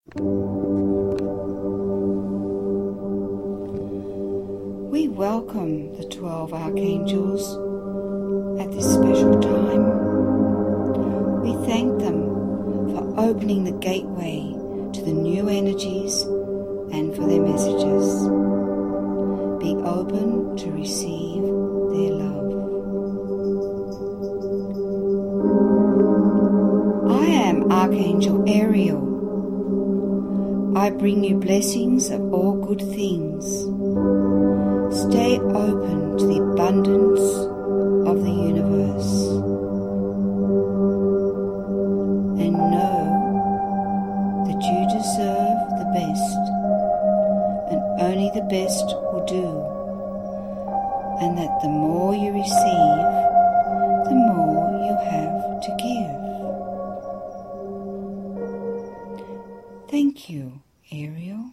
We welcome the 12 archangels at this special time. We thank them for opening the gateway to the new energies and for their messages. Be open to receive their love. I am Archangel Ariel. I bring you blessings of all good things. Stay open to the abundance of the universe. And know that you deserve the best, and only the best will do. And that the more you receive, the more you have to give. Thank you, Ariel.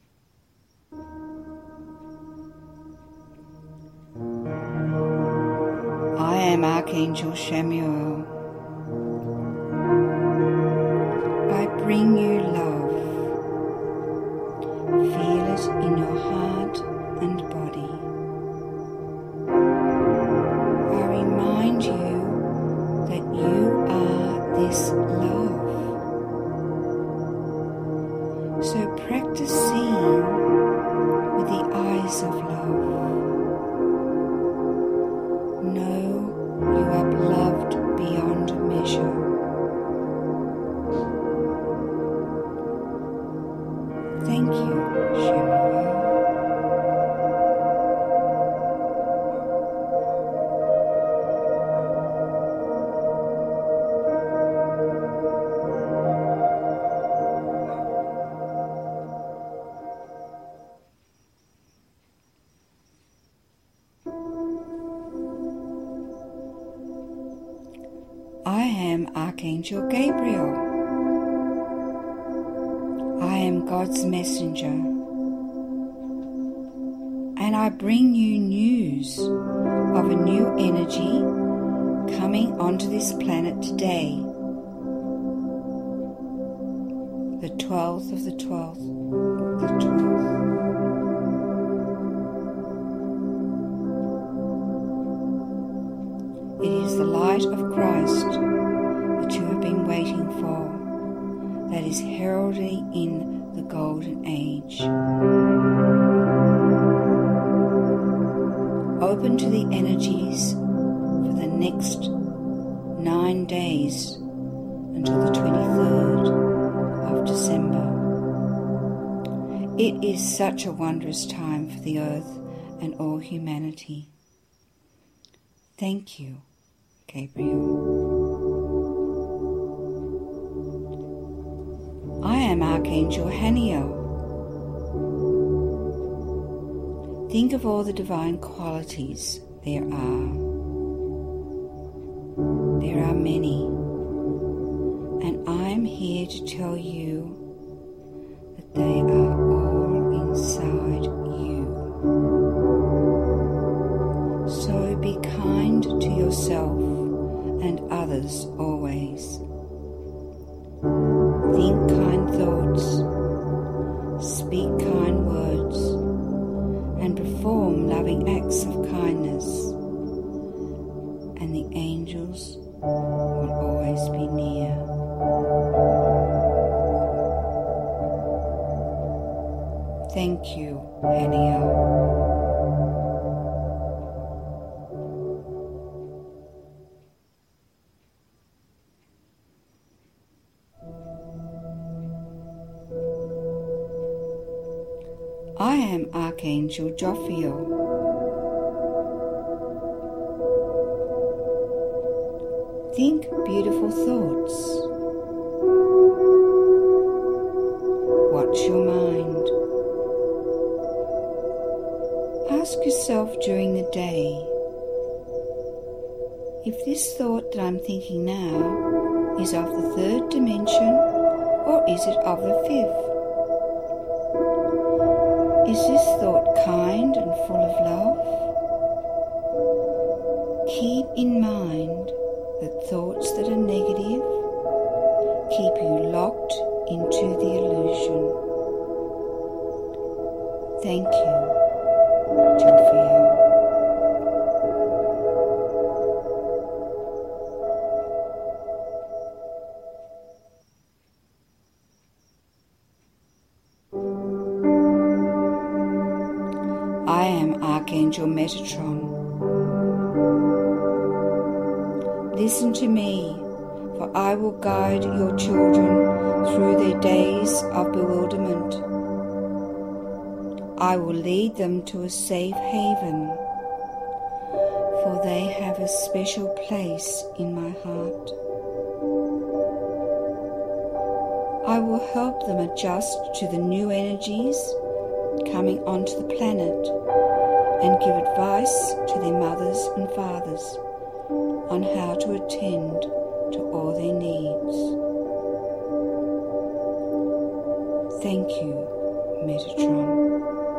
I am Archangel Chamuel. I bring you love. Feel it in your heart and body. I remind you that you are this love. So practice seeing with the eyes of love. Know you are loved beyond measure. Thank you, Chamuel. I am Archangel Gabriel. I am God's messenger, and I bring you news of a new energy coming onto this planet today, the 12th of the 12th, the 12th. It is the light of Christ that you have been waiting for, that is heralding in the golden age. Open to the energies for the next 9 days until the 23rd of December. It is such a wondrous time for the earth and all humanity. Thank you, Gabriel. I am Archangel Haniel. Think of all the divine qualities there are. There are many, and I am here to tell you that they are all inside you. So be kind to yourself and others always. Think kind thoughts, speak kind words, and perform loving acts of kindness, and the angels will always be near. Thank you, Haniel. I am Archangel Jophiel. Think beautiful thoughts. Watch your mind. Ask yourself during the day, if this thought that I'm thinking now is of the third dimension or is it of the fifth? Is this thought kind and full of love? Keep in mind that thoughts that are negative keep you locked into the illusion. Thank you, Jophiel. I am Archangel Metatron. Listen to me, for I will guide your children through their days of bewilderment. I will lead them to a safe haven, for they have a special place in my heart. I will help them adjust to the new energies coming onto the planet and give advice to their mothers and fathers on how to attend to all their needs. Thank you, Metatron.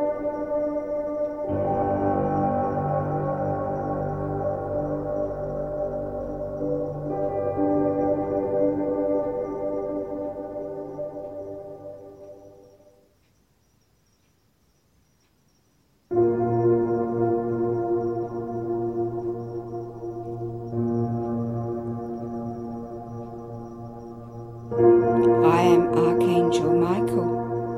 I am Archangel Michael.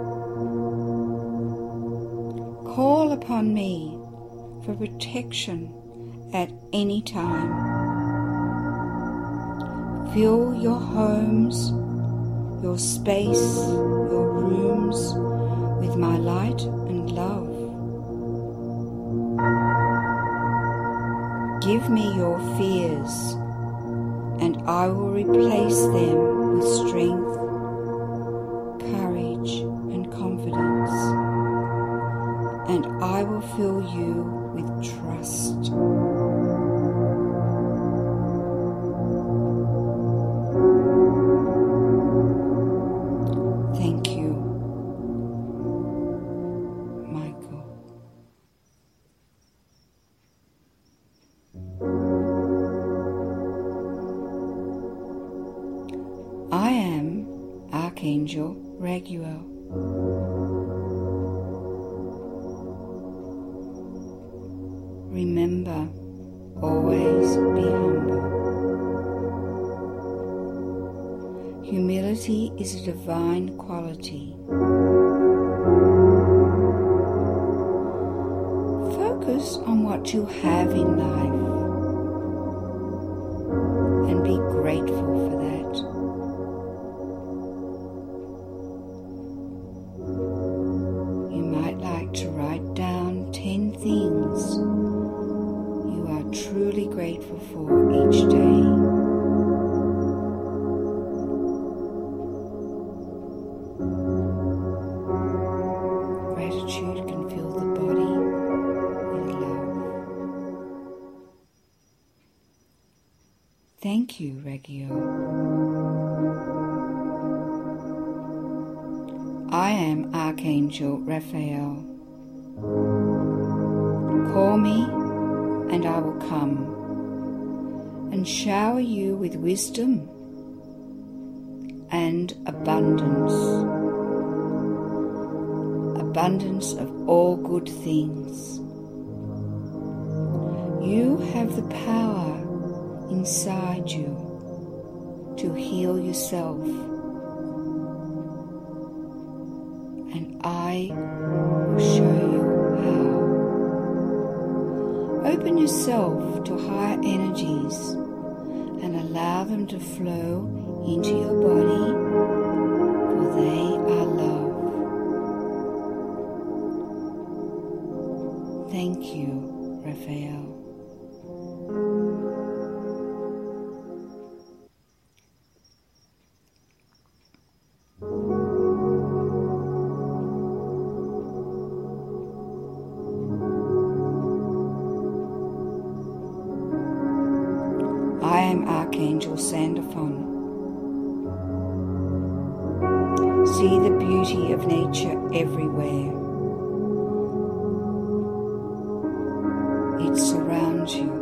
Call upon me for protection at any time. Fill your homes, your space, your rooms with my light and love. Give me your fears, and I will replace them with strength, courage, and confidence, and I will fill you with trust. Thank you, Michael. I am Archangel Raguel. Remember, always be humble. Humility is a divine quality. Focus on what you have in life and be grateful for that. You might like to write down 10 things you are truly grateful for each day. Gratitude can fill the body with love. Thank you, Raguel. I am Archangel Raphael. Call me and I will come and shower you with wisdom and abundance. Abundance of all good things. You have the power inside you to heal yourself, and I will show you how. Open yourself to higher energies and allow them to flow into your body, for they are love. Thank you, Raphael. I am Archangel Sandalphon. See the beauty of nature everywhere. It surrounds you.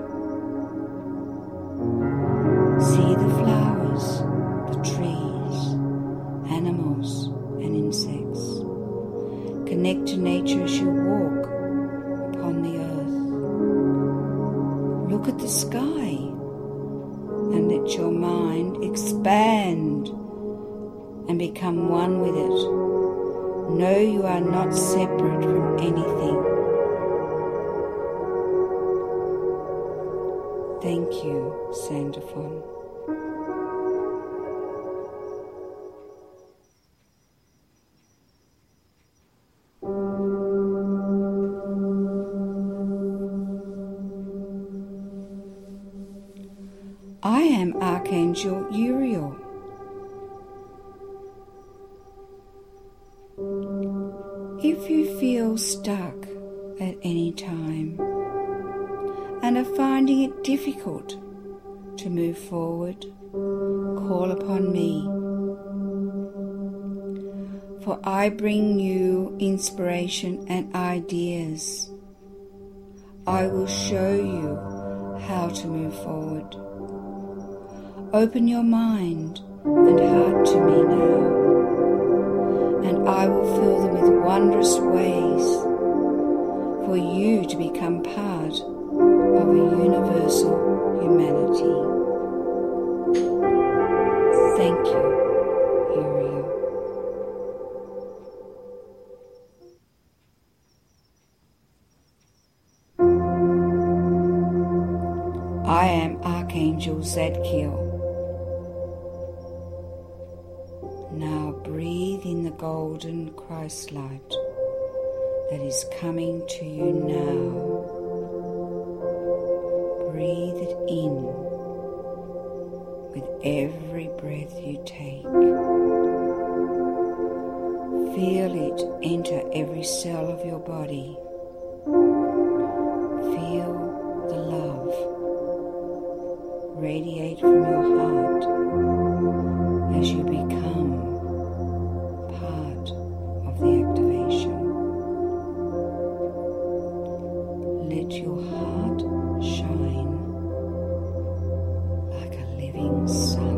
See the flowers, the trees, animals, and insects. Connect to nature as you walk upon the earth. Look at the sky and let your mind expand and become one with it. Know you are not separate from anything. Thank you, Sandalphon. I am Archangel Uriel. If you feel stuck at any time and are finding it difficult to move forward, call upon me. For I bring you inspiration and ideas. I will show you how to move forward. Open your mind and heart to me now, and I will fill them with wondrous ways for you to become part of a universal humanity. Thank you, Uriel. I am Archangel Zadkiel. Now breathe in the golden Christ light that is coming to you now. Breathe it in with every breath you take. Feel it enter every cell of your body. Feel the love radiate from your heart as you become part of the activation. Let your heart shine like a living sun.